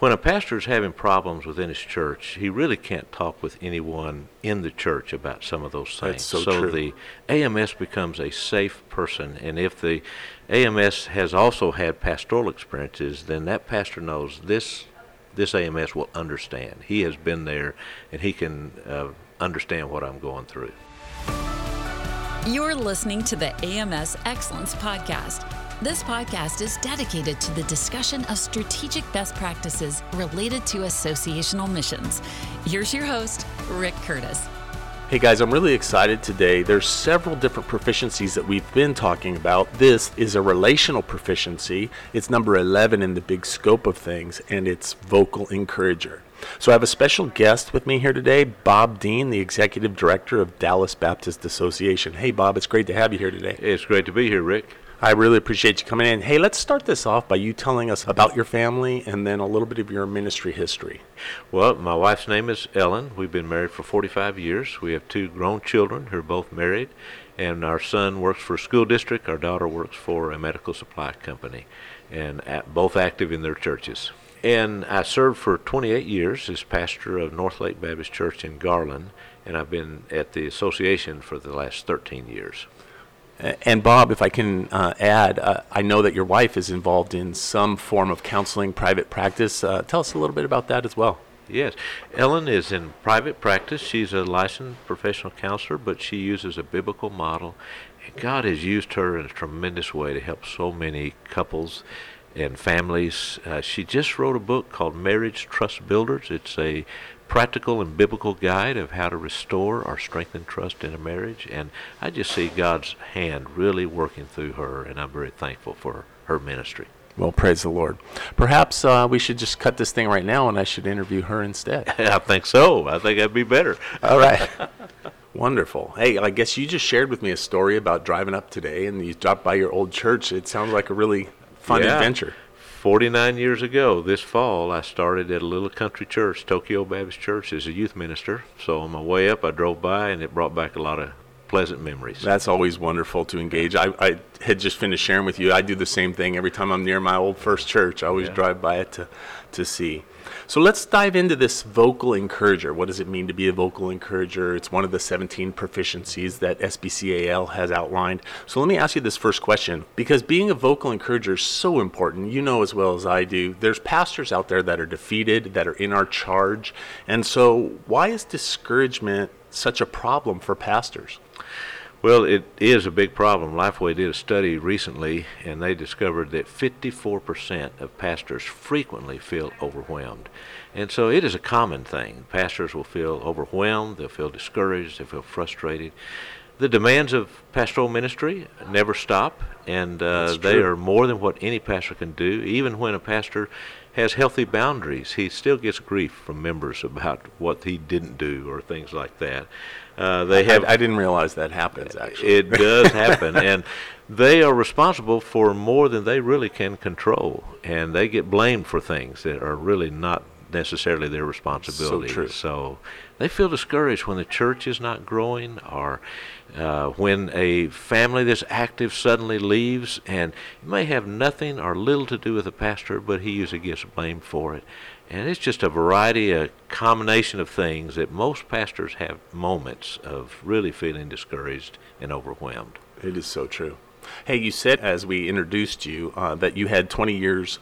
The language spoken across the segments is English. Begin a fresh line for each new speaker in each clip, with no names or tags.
when a pastor is having problems within his church, he really can't talk with anyone in the church about some of those things.
That's so true.
The AMS becomes a safe person, and if the AMS has also had pastoral experiences, then that pastor knows this AMS will understand. He has been there, and he can understand what I'm going through.
You're listening to the AMS Excellence Podcast. This podcast is dedicated to the discussion of strategic best practices related to associational missions. Here's your host, Rick Curtis.
Hey guys, I'm really excited today. There's several different proficiencies that we've been talking about. This is a relational proficiency. It's number 11 in the big scope of things, and it's vocal encourager. So I have a special guest with me here today, Bob Dean, the Executive Director of Dallas Baptist Association. Hey Bob, it's great to have you here today.
It's great to be here, Rick.
I really appreciate you coming in. Hey, let's start this off by you telling us about your family and then a little bit of your ministry history.
Well, my wife's name is Ellen. We've been married for 45 years. We have 2 grown children who are both married, and our son works for a school district. Our daughter works for a medical supply company, and both active in their churches. And I served for 28 years as pastor of North Lake Baptist Church in Garland, and I've been at the association for the last 13 years.
And Bob, if I can add, I know that your wife is involved in some form of counseling, private practice. Tell us a little bit about that as well.
Yes. Ellen is in private practice. She's a licensed professional counselor, but she uses a biblical model. And God has used her in a tremendous way to help so many couples and families. She just wrote a book called Marriage Trust Builders. It's a practical and biblical guide of how to restore or strengthen trust in a marriage, and I just see God's hand really working through her, and I'm very thankful for her ministry.
Well, praise the Lord. Perhaps we should just cut this thing right now, and I should interview her instead.
I think so. I think that'd be better.
All right. Wonderful. Hey, I guess you just shared with me a story about driving up today, and you dropped by your old church. It sounds like a really fun adventure.
49 years ago, this fall, I started at a little country church, Tokyo Baptist Church, as a youth minister. So on my way up, I drove by, and it brought back a lot of pleasant memories.
That's always wonderful to engage. I had just finished sharing with you, I do the same thing every time I'm near my old first church. I always drive by it to see. So let's dive into this vocal encourager. What does it mean to be a vocal encourager? It's one of the 17 proficiencies that SBCAL has outlined. So let me ask you this first question, because being a vocal encourager is so important. You know as well as I do, there's pastors out there that are defeated, that are in our charge. And so why is discouragement such a problem for pastors?
Well, it is a big problem. Lifeway did a study recently, and they discovered that 54% of pastors frequently feel overwhelmed. And so it is a common thing. Pastors will feel overwhelmed, they'll feel discouraged, they'll feel frustrated. The demands of pastoral ministry never stop, and they are more than what any pastor can do. Even when a pastor has healthy boundaries, he still gets grief from members about what he didn't do or things like that. I
didn't realize that happens, actually.
It does happen, and they are responsible for more than they really can control, and they get blamed for things that are really not necessarily their responsibility.
So true.
So they feel discouraged when the church is not growing, or when a family that's active suddenly leaves, and it may have nothing or little to do with the pastor, but he usually gets blamed for it. And it's just a variety, a combination of things that most pastors have moments of really feeling discouraged and overwhelmed.
It is so true. Hey, you said as we introduced you that you had 28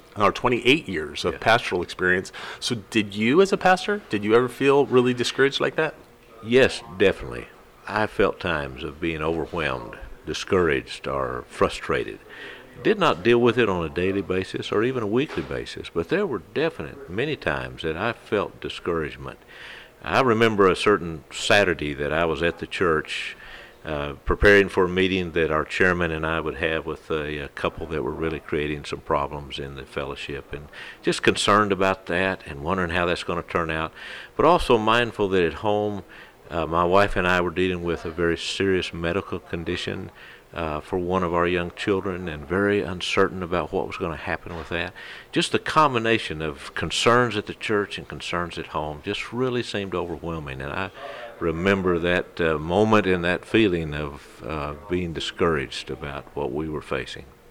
years of pastoral experience. So did you as a pastor, did you ever feel really discouraged like that?
Yes, definitely. I felt times of being overwhelmed, discouraged, or frustrated. Did not deal with it on a daily basis or even a weekly basis, but there were many times that I felt discouragement. I remember a certain Saturday that I was at the church preparing for a meeting that our chairman and I would have with a couple that were really creating some problems in the fellowship, and just concerned about that and wondering how that's going to turn out, but also mindful that at home my wife and I were dealing with a very serious medical condition for one of our young children, and very uncertain about what was going to happen with that. Just the combination of concerns at the church and concerns at home just really seemed overwhelming, and I remember that moment and that feeling of being discouraged about what we were facing.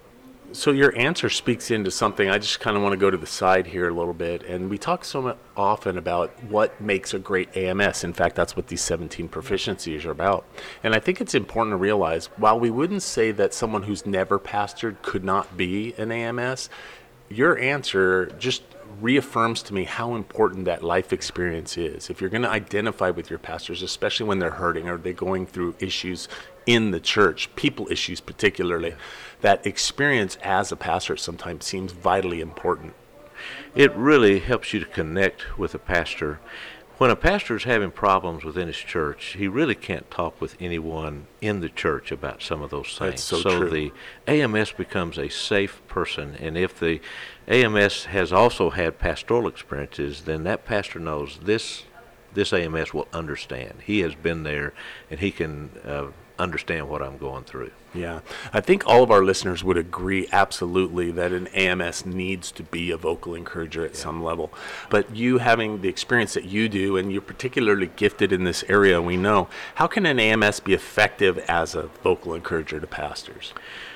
So your answer speaks into something. I just kind of want to go to the side here a little bit. And we talk so often about what makes a great AMS. In fact, that's what these 17 proficiencies are about. And I think it's important to realize, while we wouldn't say that someone who's never pastored could not be an AMS, your answer just reaffirms to me how important that life experience is. If you're going to identify with your pastors, especially when they're hurting or they're going through issues in the church, people issues particularly, that experience as a pastor sometimes seems vitally important.
It really helps you to connect with a pastor. When a pastor is having problems within his church, he really can't talk with anyone in the church about some of those things.
That's so true.
The AMS becomes a safe person, and if the AMS has also had pastoral experiences, then that pastor knows this AMS will understand. He has been there, and he can understand what I'm going through.
Yeah, I think all of our listeners would agree absolutely that an AMS needs to be a vocal encourager at some level. But you having the experience that you do, and you're particularly gifted in this area, we know, how can an AMS be effective as a vocal encourager to pastors?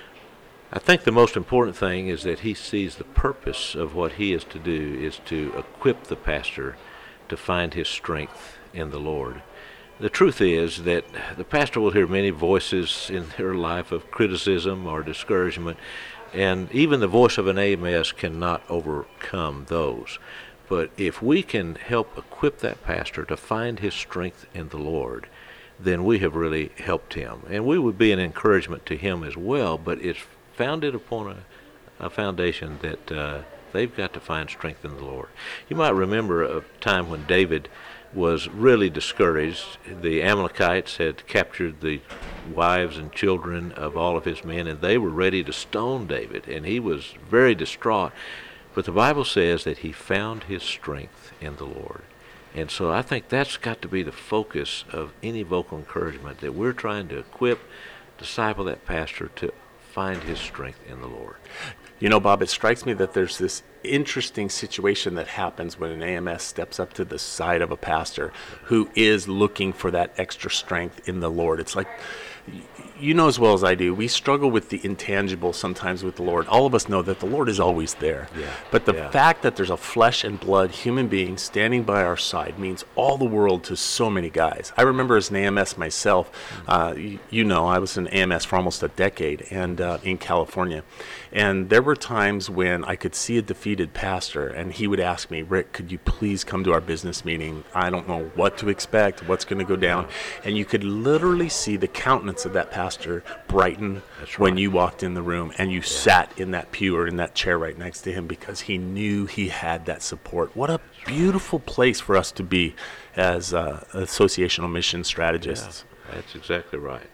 I think the most important thing is that he sees the purpose of what he is to do is to equip the pastor to find his strength in the Lord. The truth is that the pastor will hear many voices in their life of criticism or discouragement, and even the voice of an AMS cannot overcome those. But if we can help equip that pastor to find his strength in the Lord, then we have really helped him. And we would be an encouragement to him as well, but it's founded upon a foundation that they've got to find strength in the Lord. You might remember a time when David was really discouraged. The Amalekites had captured the wives and children of all of his men, and they were ready to stone David, and he was very distraught. But the Bible says that he found his strength in the Lord. And so I think that's got to be the focus of any vocal encouragement, that we're trying to equip, disciple that pastor to find his strength in the Lord.
You know, Bob, it strikes me that there's this interesting situation that happens when an AMS steps up to the side of a pastor who is looking for that extra strength in the Lord. It's like, you know as well as I do, we struggle with the intangible sometimes with the Lord. All of us know that the Lord is always there.
Yeah.
But the fact that there's a flesh and blood human being standing by our side means all the world to so many guys. I remember as an AMS myself, you know, I was an AMS for almost a decade and in California. And there were times when I could see a defeated pastor and he would ask me, Rick, could you please come to our business meeting? I don't know what to expect, what's going to go down. And you could literally see the countenance of that pastor brighten when you walked in the room and you sat in that pew or in that chair right next to him because he knew he had that support. What a beautiful place for us to be as associational mission strategists.
Yeah, that's exactly right.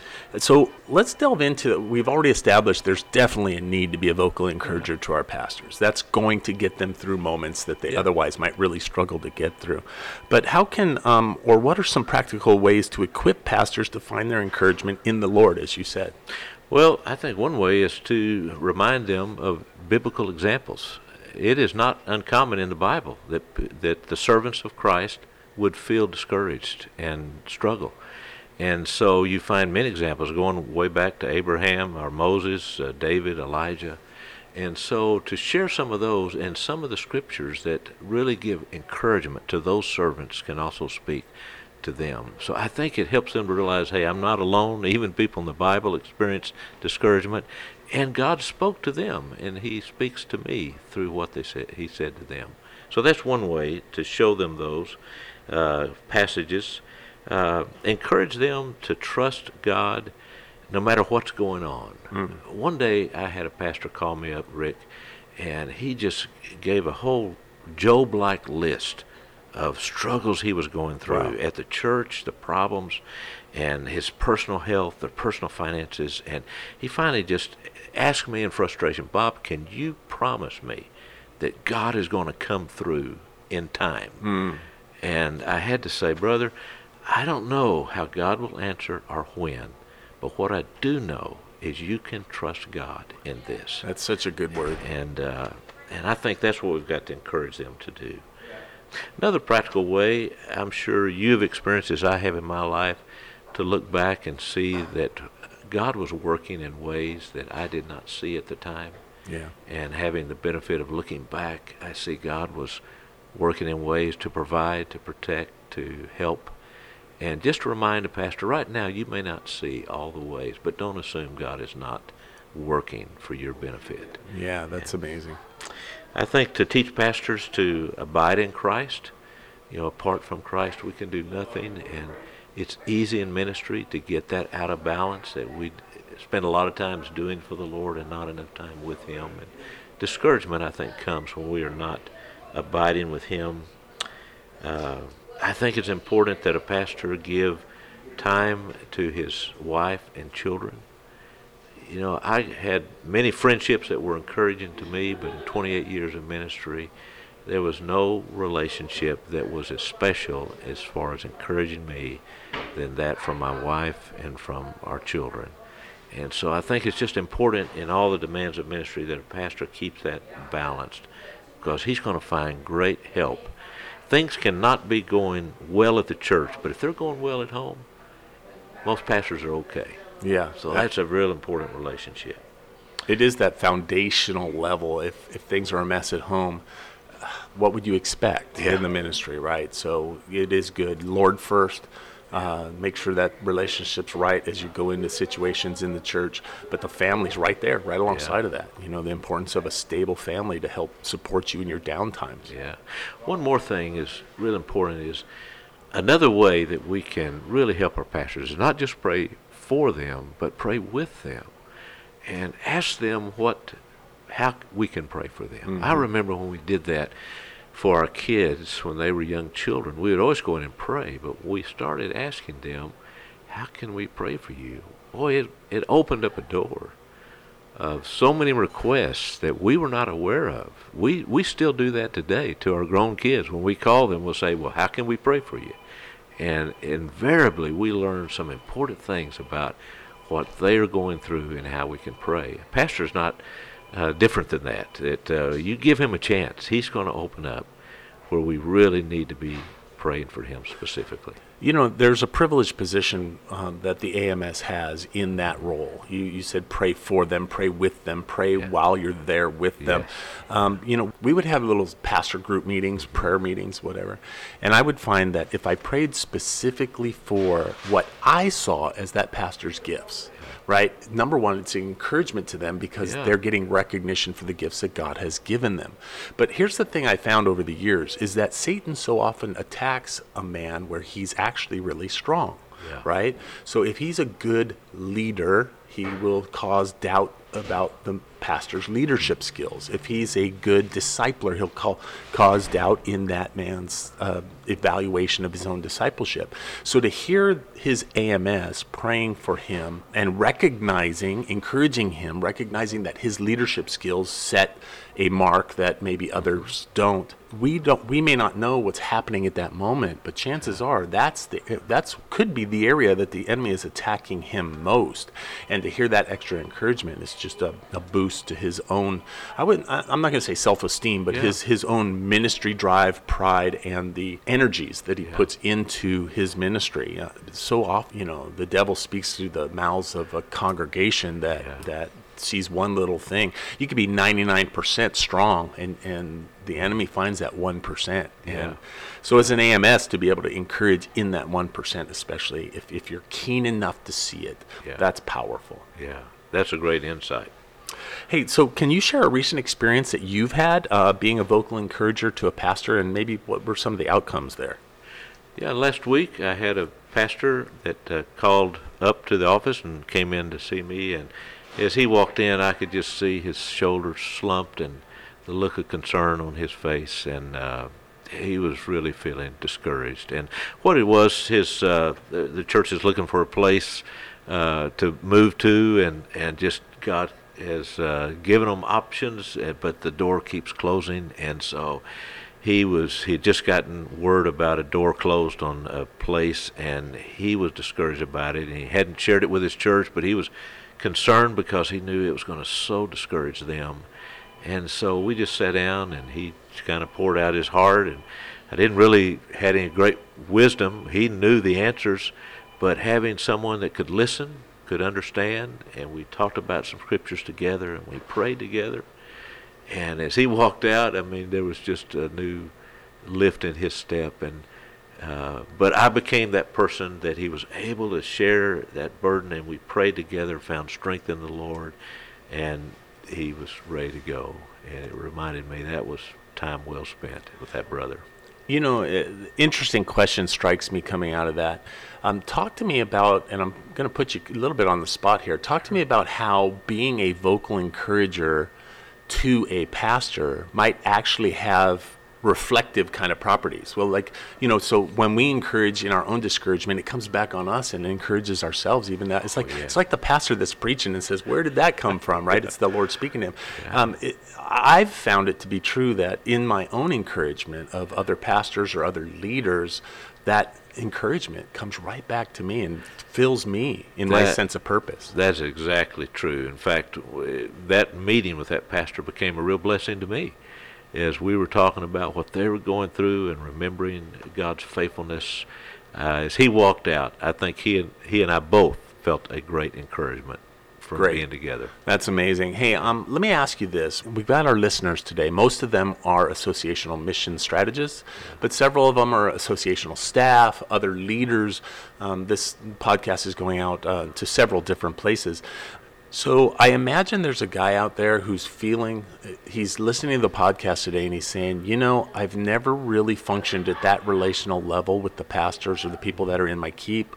So let's delve into, we've already established there's definitely a need to be a vocal encourager to our pastors. That's going to get them through moments that they otherwise might really struggle to get through. But how can, or what are some practical ways to equip pastors to find their encouragement in the Lord, as you said?
Well, I think one way is to remind them of biblical examples. It is not uncommon in the Bible that the servants of Christ would feel discouraged and struggle. And so you find many examples going way back to Abraham or Moses, David, Elijah. And so to share some of those and some of the scriptures that really give encouragement to those servants can also speak to them. So I think it helps them to realize, hey, I'm not alone. Even people in the Bible experience discouragement. And God spoke to them, and he speaks to me through what he said to them. So that's one way to show them those passages. Encourage them to trust God no matter what's going on. One day I had a pastor call me up, Rick, and he just gave a whole Job-like list of struggles he was going through at the church, the problems, and his personal health, the personal finances. And he finally just asked me in frustration, Bob, can you promise me that God is going to come through in time? And I had to say, brother, I don't know how God will answer or when, but what I do know is you can trust God in this.
That's such a good word.
And I think that's what we've got to encourage them to do. Another practical way, I'm sure you've experienced as I have in my life, to look back and see that God was working in ways that I did not see at the time.
Yeah.
And having the benefit of looking back, I see God was working in ways to provide, to protect, to help. And just to remind a pastor, right now you may not see all the ways, but don't assume God is not working for your benefit.
Yeah, that's amazing.
I think to teach pastors to abide in Christ, apart from Christ we can do nothing, and it's easy in ministry to get that out of balance, that we spend a lot of times doing for the Lord and not enough time with Him. And discouragement, I think, comes when we are not abiding with Him. I think it's important that a pastor give time to his wife and children. I had many friendships that were encouraging to me, but in 28 years of ministry, there was no relationship that was as special as far as encouraging me than that from my wife and from our children. And so I think it's just important in all the demands of ministry that a pastor keeps that balanced, because he's going to find great help. Things cannot be going well at the church, but if they're going well at home, most pastors are okay.
Yeah.
So that's a real important relationship.
It is that foundational level. If things are a mess at home, what would you expect in the ministry, right? So it is good. Lord first. Make sure that relationship's right as you go into situations in the church, but the family's right there, right alongside of that. The importance of a stable family to help support you in your downtimes.
Yeah. One more thing is real important is another way that we can really help our pastors is not just pray for them, but pray with them and ask them how we can pray for them. Mm-hmm. I remember when we did that for our kids when they were young children. We would always go in and pray, but we started asking them, how can we pray for you? Boy, it opened up a door of so many requests that we were not aware of. We still do that today to our grown kids. When we call them, we'll say, well, how can we pray for you? And invariably, we learn some important things about what they are going through and how we can pray. A pastor's not different than that. You give him a chance, he's going to open up where we really need to be praying for him specifically.
There's a privileged position that the AMS has in that role. You said pray for them, pray with them, pray while you're there with them. We would have little pastor group meetings, prayer meetings, whatever. And I would find that if I prayed specifically for what I saw as that pastor's gifts, right? Number one, it's an encouragement to them because they're getting recognition for the gifts that God has given them. But here's the thing I found over the years is that Satan so often attacks a man where he's actually really strong, right? So if he's a good leader, he will cause doubt about the pastor's leadership skills. If he's a good discipler, he'll cause doubt in that man's evaluation of his own discipleship. So to hear his AMS praying for him and encouraging him, recognizing that his leadership skills set a mark that maybe others don't. We may not know what's happening at that moment, but chances are that's could be the area that the enemy is attacking him most. And to hear that extra encouragement is just a boost to his own. I'm not going to say self-esteem, but his own ministry drive, pride, and the energies that he puts into his ministry. So often, the devil speaks through the mouths of a congregation that sees one little thing. You could be 99% strong, and the enemy finds that 1%. And so as an AMS, to be able to encourage in that 1%, especially if you're keen enough to see it, that's powerful.
Yeah, that's a great insight.
Hey, so can you share a recent experience that you've had being a vocal encourager to a pastor, and maybe what were some of the outcomes there?
Yeah, last week I had a pastor that called up to the office and came in to see me, and as he walked in, I could just see his shoulders slumped and the look of concern on his face, and he was really feeling discouraged. And what it was, the church is looking for a place to move to, and just God has given them options, but the door keeps closing, and so he had just gotten word about a door closed on a place, and he was discouraged about it, and he hadn't shared it with his church, but he was concerned because he knew it was going to so discourage them. And so we just sat down, and he kind of poured out his heart, and I didn't really have any great wisdom. He knew the answers, but having someone that could listen, could understand, and we talked about some scriptures together, and we prayed together. And as he walked out, I mean, there was just a new lift in his step, and but I became that person that he was able to share that burden, and we prayed together, found strength in the Lord, and he was ready to go. And it reminded me that was time well spent with that brother.
You know, interesting question strikes me coming out of that. Talk to me about, and I'm going to put you a little bit on the spot here, talk to me about how being a vocal encourager to a pastor might actually have reflective kind of properties. Well, like, you know, so when we encourage in our own discouragement, it comes back on us and encourages ourselves. Even that, it's like it's like the pastor that's preaching and says, "Where did that come from?" Right? It's the Lord speaking to him. Yeah. I've found it to be true that in my own encouragement of other pastors or other leaders, that encouragement comes right back to me and fills me in my sense of purpose.
That's exactly true. In fact, that meeting with that pastor became a real blessing to me. As we were talking about what they were going through and remembering God's faithfulness, as he walked out, I think he and I both felt a great encouragement from being together.
That's amazing. Hey, let me ask you this. We've got our listeners today. Most of them are associational mission strategists, but several of them are associational staff, other leaders. This podcast is going out to several different places. So I imagine there's a guy out there who's he's listening to the podcast today and he's saying, you know, I've never really functioned at that relational level with the pastors or the people that are in my keep.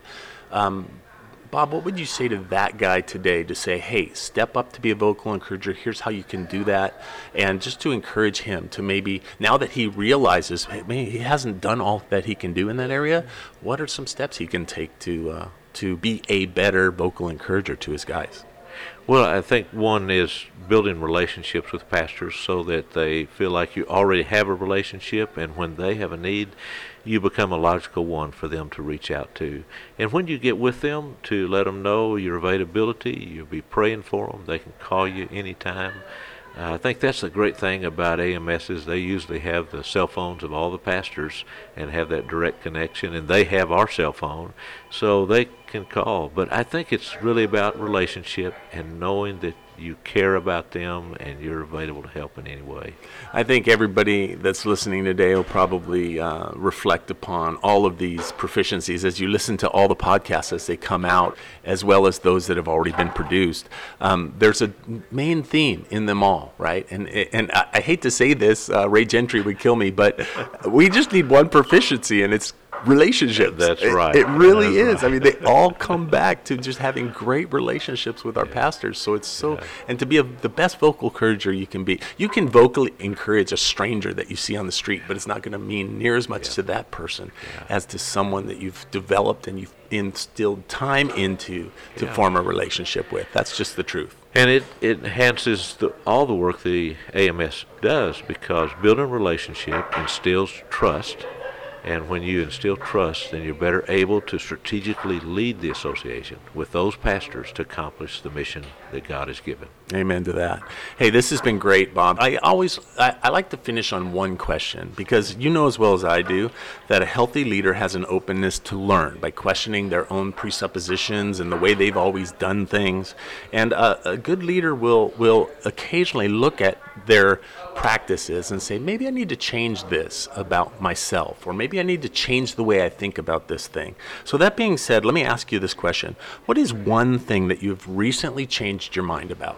Bob, what would you say to that guy today to say, hey, step up to be a vocal encourager, here's how you can do that, and just to encourage him to maybe, now that he realizes, hey, maybe he hasn't done all that he can do in that area, what are some steps he can take to be a better vocal encourager to his guys?
Well, I think one is building relationships with pastors so that they feel like you already have a relationship, and when they have a need, you become a logical one for them to reach out to. And when you get with them, to let them know your availability, you'll be praying for them. They can call you anytime. I think that's the great thing about AMSs. They usually have the cell phones of all the pastors and have that direct connection, and they have our cell phone, so they can call. But I think it's really about relationship and knowing that you care about them and you're available to help in any way.
I think everybody that's listening today will probably reflect upon all of these proficiencies as you listen to all the podcasts as they come out, as well as those that have already been produced. There's a main theme in them all, right? And I hate to say this, Ray Gentry would kill me, but we just need one proficiency, and it's relationships.
That's right.
It really is. Right. I mean, they all come back to just having great relationships with our pastors. So it's and to be the best vocal encourager you can be. You can vocally encourage a stranger that you see on the street, but it's not going to mean near as much to that person as to someone that you've developed and you've instilled time into to form a relationship with. That's just the truth.
And it enhances all the work the AMS does, because building a relationship instills trust. And when you instill trust, then you're better able to strategically lead the association with those pastors to accomplish the mission that God has given.
Amen to that. Hey, this has been great, Bob. I like to finish on one question, because you know as well as I do that a healthy leader has an openness to learn by questioning their own presuppositions and the way they've always done things. And a good leader will occasionally look at their practices and say, maybe I need to change this about myself, or maybe I need to change the way I think about this thing. So that being said, let me ask you this question. What is one thing that you've recently changed your mind about?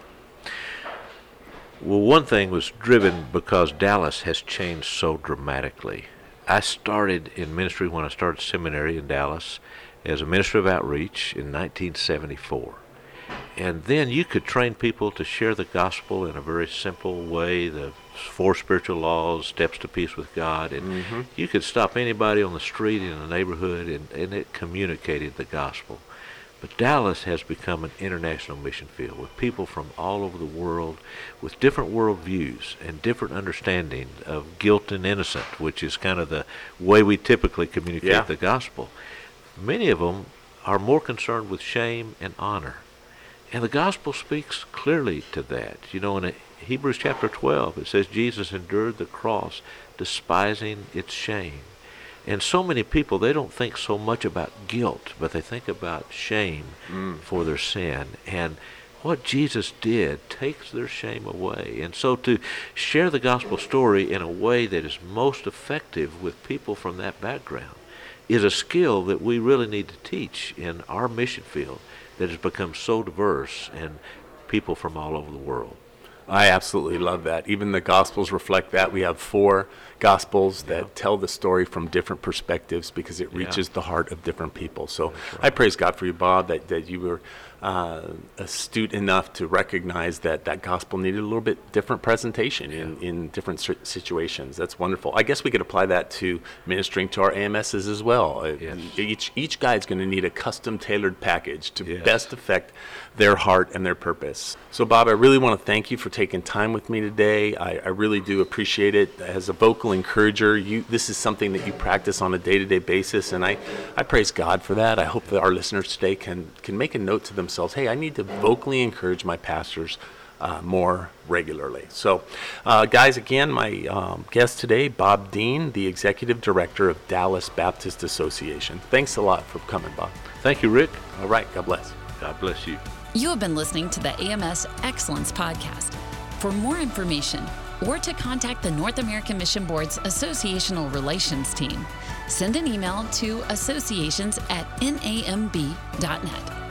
Well, one thing was driven because Dallas has changed so dramatically. I started in ministry when I started seminary in Dallas as a minister of outreach in 1974. And then you could train people to share the gospel in a very simple way, the 4 spiritual laws, steps to peace with God. And you could stop anybody on the street in the neighborhood, and it communicated the gospel. But Dallas has become an international mission field with people from all over the world with different worldviews and different understanding of guilt and innocent, which is kind of the way we typically communicate the gospel. Many of them are more concerned with shame and honor. And the gospel speaks clearly to that. You know, in Hebrews chapter 12, it says Jesus endured the cross, despising its shame. And so many people, they don't think so much about guilt, but they think about shame for their sin. And what Jesus did takes their shame away. And so to share the gospel story in a way that is most effective with people from that background is a skill that we really need to teach in our mission field that has become so diverse and people from all over the world.
I absolutely love that. Even the Gospels reflect that. We have 4 Gospels that tell the story from different perspectives because it reaches the heart of different people. So I praise God for you, Bob, that you were astute enough to recognize that gospel needed a little bit different presentation in different situations. That's wonderful. I guess we could apply that to ministering to our AMSs as well. Each guy is going to need a custom tailored package to best affect their heart and their purpose. So Bob, I really want to thank you for taking time with me today. I really do appreciate it. As a vocal encourager, this is something that you practice on a day-to-day basis, and I praise God for that. I hope that our listeners today can make a note to themselves, hey, I need to vocally encourage my pastors more regularly. So, guys, again, my guest today, Bob Dean, the Executive Director of Dallas Baptist Association. Thanks a lot for coming, Bob.
Thank you, Rick.
All right, God bless.
God bless you.
You have been listening to the AMS Excellence Podcast. For more information or to contact the North American Mission Board's Associational Relations team, send an email to associations@namb.net.